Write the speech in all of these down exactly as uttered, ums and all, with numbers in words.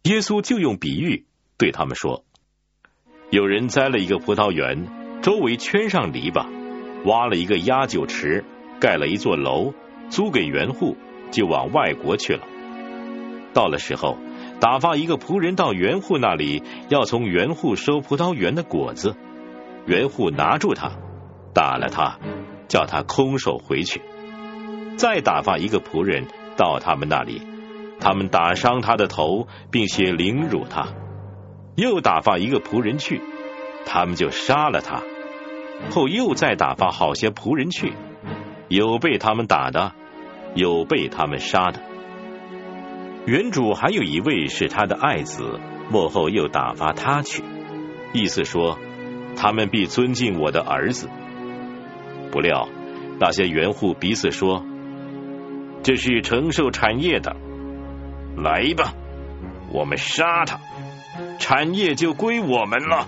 耶稣就用比喻对他们说，有人栽了一个葡萄园，周围圈上篱笆，挖了一个压酒池，盖了一座楼，租给园户，就往外国去了。到了时候，打发一个仆人到园户那里，要从园户收葡萄园的果子。园户拿住他，打了他，叫他空手回去。再打发一个仆人到他们那里，他们打伤他的头，并且凌辱他。又打发一个仆人去，他们就杀了他。后又再打发好些仆人去，有被他们打的，有被他们杀的。园主还有一位是他的爱子，末后又打发他去，意思说，他们必尊敬我的儿子。不料那些园户彼此说，这是承受产业的，来吧，我们杀他，产业就归我们了。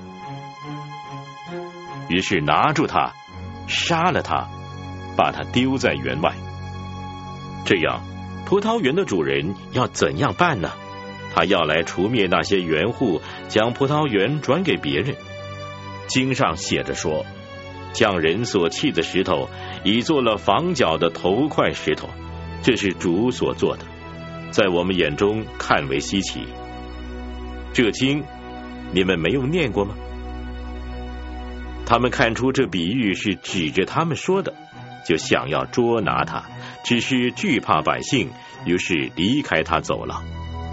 于是拿住他，杀了他，把他丢在园外。这样，葡萄园的主人要怎样办呢？他要来除灭那些园户，将葡萄园转给别人。经上写着说，将人所弃的石头，已做了房角的头块石头，这是主所做的，在我们眼中看为稀奇。这经你们没有念过吗？他们看出这比喻是指着他们说的，就想要捉拿他，只是惧怕百姓，于是离开他走了。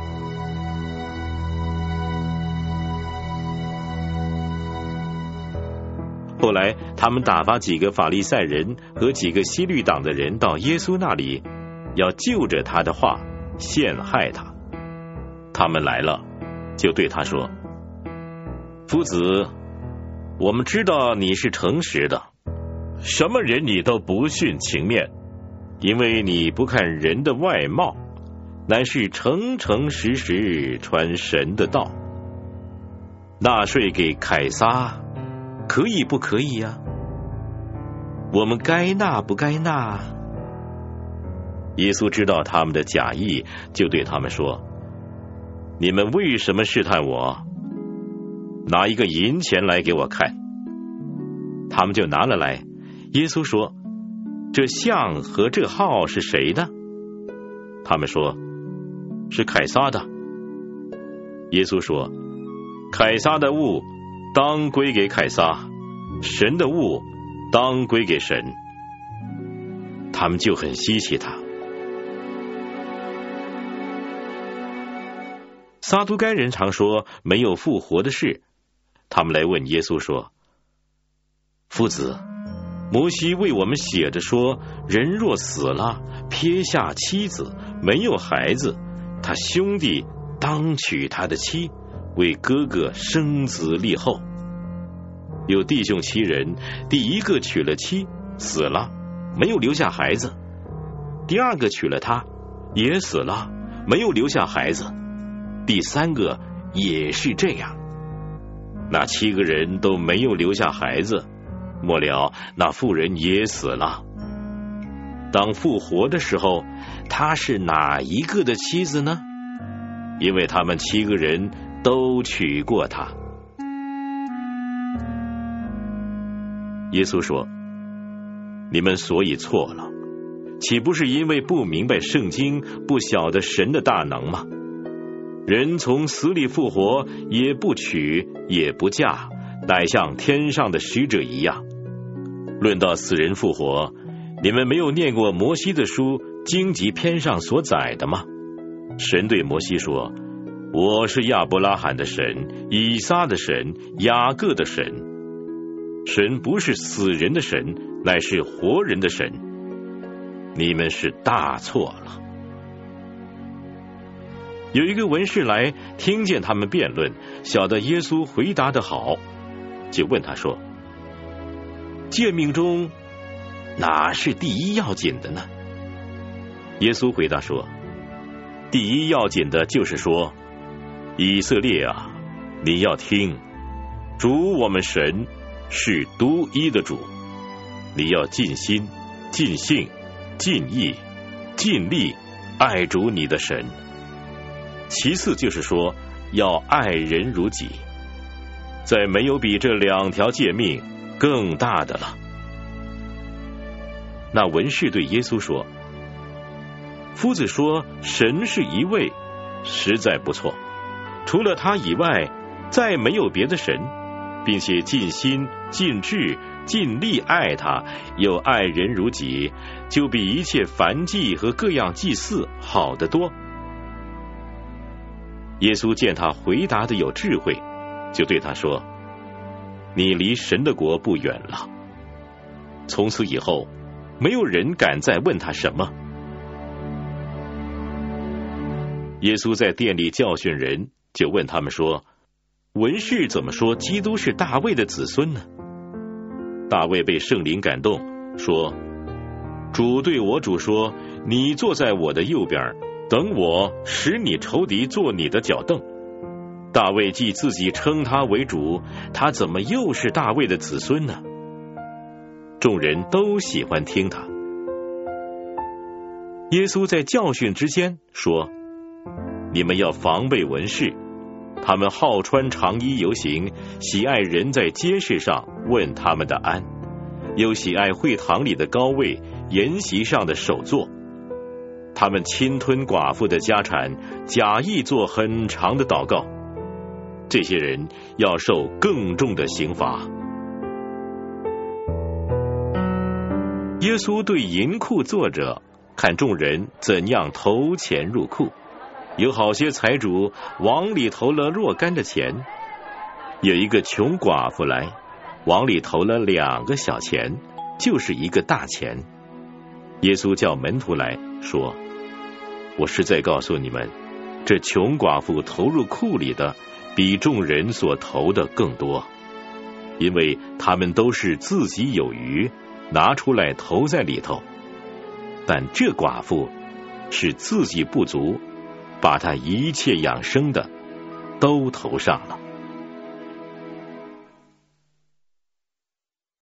后来他们打发几个法利赛人和几个希律党的人到耶稣那里，要就着他的话陷害他。他们来了，就对他说，夫子，我们知道你是诚实的，什么人你都不徇情面，因为你不看人的外貌，乃是诚诚实实传神的道。纳税给凯撒可以不可以呀、啊？我们该纳不该纳？耶稣知道他们的假意，就对他们说，你们为什么试探我？拿一个银钱来给我看。他们就拿了来。耶稣说，这像和这号是谁的？他们说，是凯撒的。耶稣说，凯撒的物当归给凯撒，神的物当归给神。他们就很稀奇他。撒都该人常说没有复活的事，他们来问耶稣说，夫子，摩西为我们写着说，人若死了，撇下妻子，没有孩子，他兄弟当娶他的妻，为哥哥生子立后。有弟兄七人，第一个娶了妻，死了，没有留下孩子；第二个娶了她，也死了，没有留下孩子；第三个也是这样。那七个人都没有留下孩子，末了那妇人也死了。当复活的时候，她是哪一个的妻子呢？因为他们七个人都娶过她。耶稣说，你们所以错了，岂不是因为不明白圣经，不晓得神的大能吗？人从死里复活，也不娶也不嫁，乃像天上的使者一样。论到死人复活，你们没有念过摩西的书荆棘篇上所载的吗？神对摩西说，我是亚伯拉罕的神，以撒的神，雅各的神。神不是死人的神，乃是活人的神。你们是大错了。有一个文士来，听见他们辩论，晓得耶稣回答得好，就问他说，诫命中哪是第一要紧的呢？耶稣回答说，第一要紧的就是说，以色列啊，你要听，主我们神是独一的主，你要尽心、尽性、尽意、尽力爱主你的神。其次就是说， 要爱人如己，再没有比这两条诫命更大的了。那文士对耶稣说：夫子说神是一位，实在不错，除了他以外再没有别的神，并且尽心尽智尽力爱他，又爱人如己，就比一切燔祭和各样祭祀好得多。耶稣见他回答的有智慧，就对他说：你离神的国不远了。从此以后，没有人敢再问他什么。耶稣在殿里教训人，就问他们说：文士怎么说基督是大卫的子孙呢？大卫被圣灵感动，说：主对我主说，你坐在我的右边，等我使你仇敌做你的脚凳。大卫既自己称他为主，他怎么又是大卫的子孙呢？众人都喜欢听他。耶稣在教训之间说：你们要防备文士，他们好穿长衣游行，喜爱人在街市上问他们的安，又喜爱会堂里的高位，筵席上的首座。他们侵吞寡妇的家产，假意做很长的祷告。这些人要受更重的刑罚。耶稣对银库坐着，看众人怎样投钱入库。有好些财主往里投了若干的钱，有一个穷寡妇来，往里投了两个小钱，就是一个大钱。耶稣叫门徒来说：我实在告诉你们，这穷寡妇投入库里的比众人所投的更多，因为他们都是自己有余，拿出来投在里头，但这寡妇是自己不足，把她一切养生的都投上了。